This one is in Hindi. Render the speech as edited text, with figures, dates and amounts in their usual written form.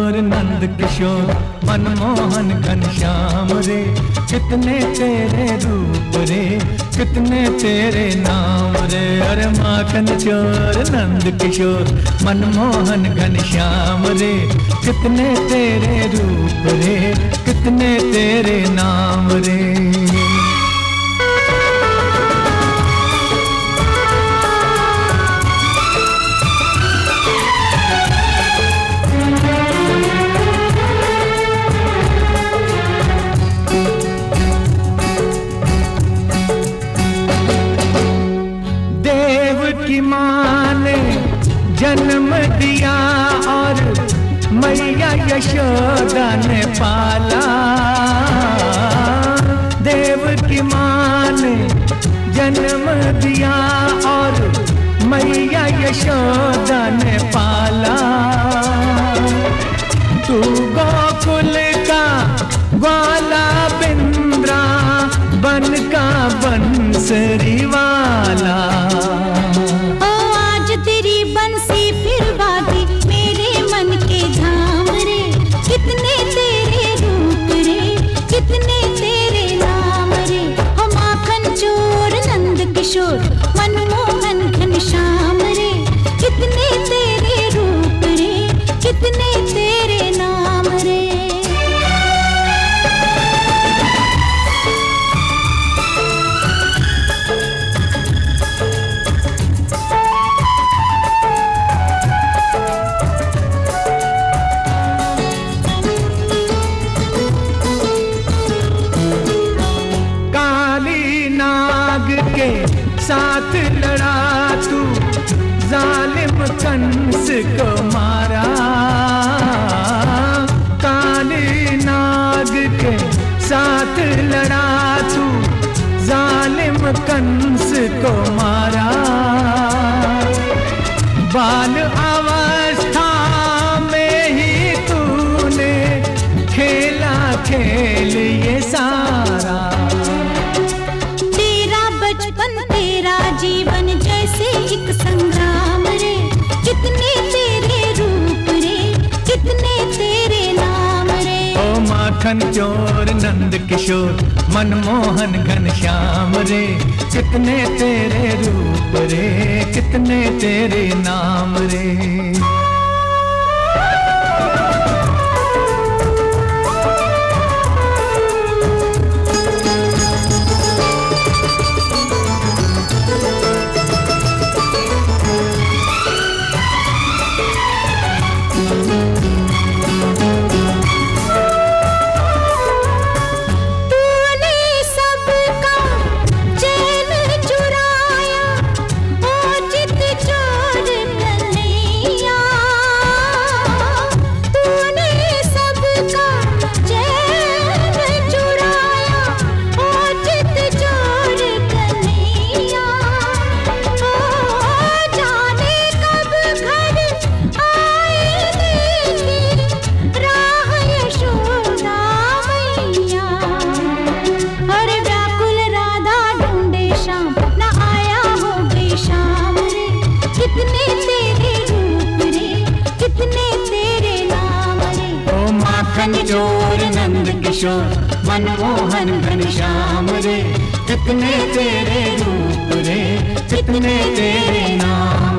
चोर नंद किशोर मनमोहन घनश्याम रे, कितने तेरे रूप रे, कितने तेरे नाम रे। अरे माखन चोर नंद किशोर मनमोहन घनश्याम रे, कितने तेरे रूप रे, कितने तेरे नाम रे। की माँ ने जन्म दिया और मैया यशोदा ने पाला। देव की माँ ने जन्म दिया और मैया यशोदा ने पाला। तू गोकुल का ग्वाला बिंद्रा बन का बंसरी वाला। कितने तेरे रूप रे, कितने तेरे नाम रे। हो माखन चोर नंद किशोर मनमोहन घनश्याम रे, कितने तेरे रूप रे, कितने तेरे नाम रे। साथ लड़ा तू जालिम कंस को मारा। काली नाग के साथ लड़ा तू जालिम कंस को मारा। बाल अवस्था में ही तूने खेला खेल ये सारा। तेरा जीवन जैसे एक संग्राम रे, कितने तेरे रूप रे, कितने तेरे नाम रे। ओ माखन चोर नंद किशोर मनमोहन घनश्याम रे, कितने तेरे रूप रे, कितने तेरे नाम रे। माखन चोर नंद किशोर मनमोहन घनश्याम रे, कितने तेरे रूप रे, कितने तेरे नाम।